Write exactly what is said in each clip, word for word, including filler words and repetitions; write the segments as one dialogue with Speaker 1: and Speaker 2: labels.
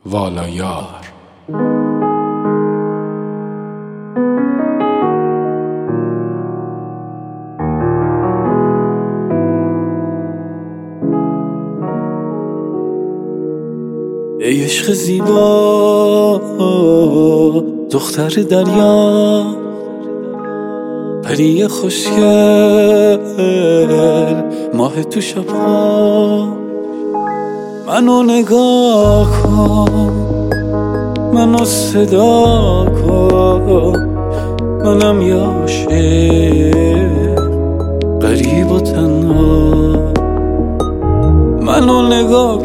Speaker 1: والا یار.
Speaker 2: ای عشق زیبا دختر دریا، پری خوشگل ماه تو شبها، منو نگاه کن، منو صدا کن، منم یه عاشق غریب و تنها. منو نگاه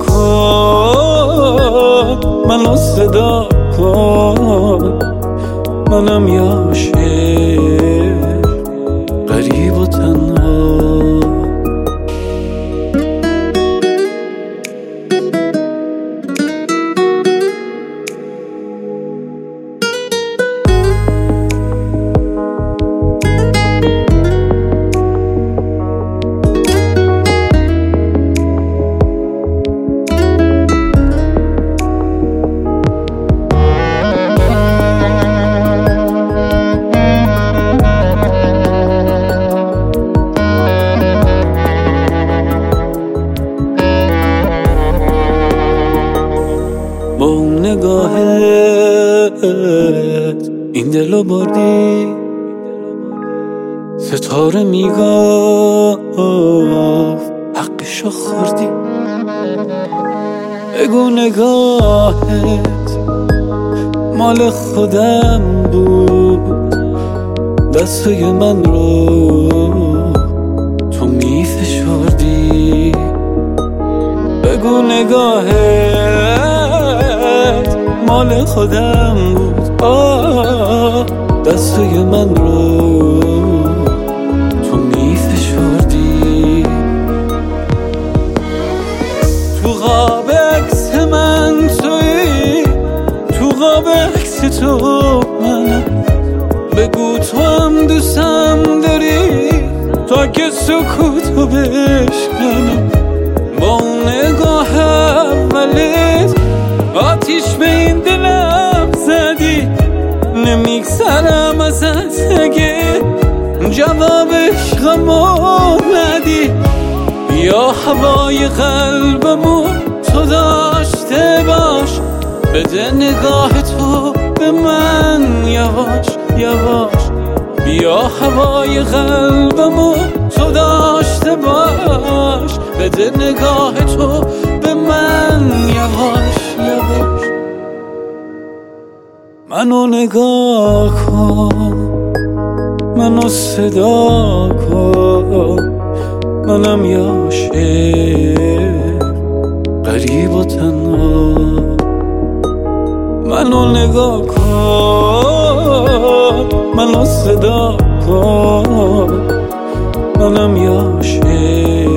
Speaker 2: کن، منو صدا کن، منم یه عاشق غریب و تنها. با اون نگاهت این دلو بردی، ستاره میگفت حقشو خوردی. بگو نگاهت مال خودم بود، دستای من رو تو میفشردی. بگو نگاهت مال خودم بود، آه دستای من رو تو میفشردی. تو قاب عکس من تویی، تو قاب عکس تو منم. بگو تو هم دوستم داری تا که سکوتو بشکنم. با اون نگاه اولت آتیش به این دلم زدی، نمیگذرم ازت اگه جواب عشقمو ندی. یا هوای قلبمون تو داشته باش، بده نگاه تو به من یواش یواش. بیا هوای قلبمون تو داشته باش، بده نگاه تو به من یواش یواش. منو نگاه کن، منو صدا کن، منم یه عاشق غریب و تنها. منو نگاه کن، منو صدا کن، منم یه عاشق